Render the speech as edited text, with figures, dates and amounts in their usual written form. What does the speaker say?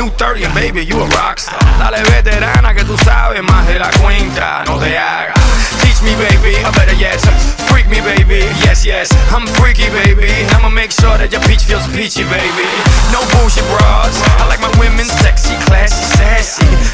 new 30 and baby, you a rockstar. Dale veterana que tú sabes más de la cuenta, no te hagas. Teach me baby, or better yet, freak me baby. Yes, yes, I'm freaky baby. I'ma make sure that your peach feels peachy baby. No bullshit bras, I like my women sexy, classy, sassy.